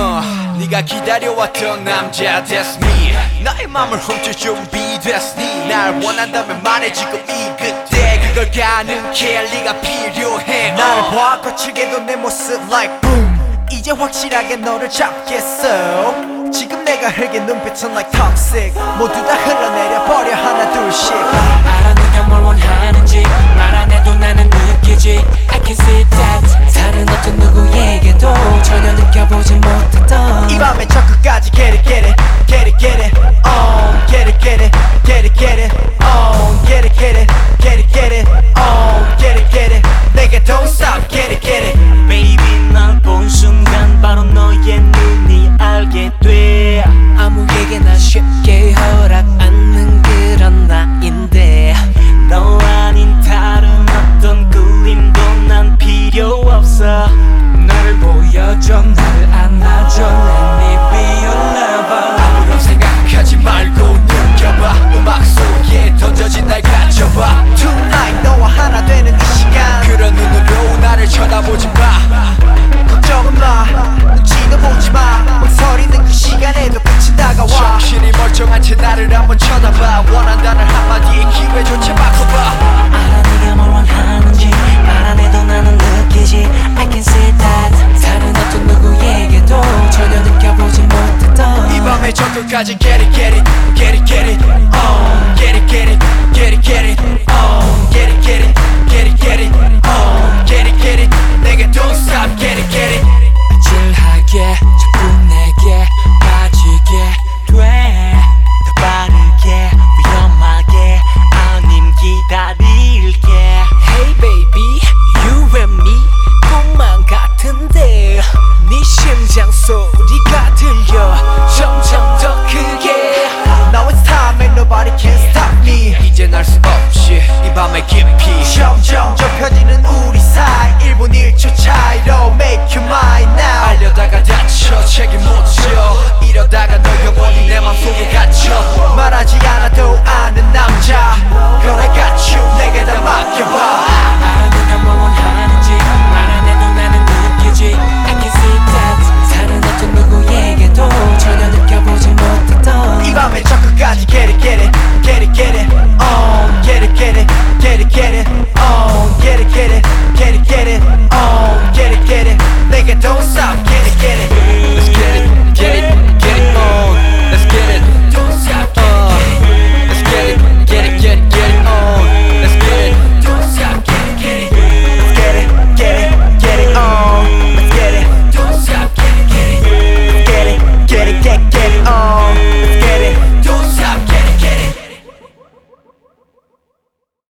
네가 기다려왔던 남자 that's me. 나의 맘을 훔칠 준비됐니? 날 원한다면 말해 지금 이 그때 그걸 가능케 네가 필요해. 나를 봐 거칠게도 내 모습 like boom. 이제 확실하게 너를 잡겠어. 지금 내가 흘긴 눈빛은 like toxic. 모두 다 흘러내려 버려 하나 둘씩. 알아 네가 뭘 원하는지 말 안 해도 나는 느끼지. I can see that 다른 어떤 누구에게도 전혀 느껴보지 못했던 이 밤에 저 끝까지 get it get it get it get it on get it get it get it get it on get it get it get it get it on get it get it 내게 don't stop get it get it. Baby 널 본 순간 바로 너의 눈이 알게 돼. 아무에게나 쉽게 허락 않는 그런 나인데 너 아닌 다른 어떤 그림도 난 필요 없어. 나를 보여줘 나를 안아줘 Let me be your lover. 아무런 생각하지 말고 느껴봐. 음악 속에 던져진 날 가져봐. Tonight 너와 하나 되는 이 시간 그런 눈으로 나를 쳐다보지 마. 걱정은 마 눈치도 보지 마 망설이는 그 시간에도 끝이 다가와. 정신이 멀쩡한 채 나를 한번 쳐다봐. 원한다는 한마디에 기회조차 바꿔봐. 알아 네가 뭘 원하는지 말 안 해도 나는 느끼지. I can see that 다른 어떤 누구에게도 전혀 느껴보지 못했던 이 밤에 저 끝까지 get it get it get it get it on get it get it get it get it on get it get it get it get it on get it get it 내게 don't stop get it get it. 아찔하게 자꾸 내게 빠지게 돼. 더 빠르게 위험하게 아님 기다릴게. Hey baby you and me 꿈만 같은데 네 심장 소리가 들려 점점 더 크게. Now it's time and nobody can stop me. 이젠 알 수 없이 이 밤의 깊이 점점 좁혀지는 우리 사이 1분 1초 차이로 make you mine.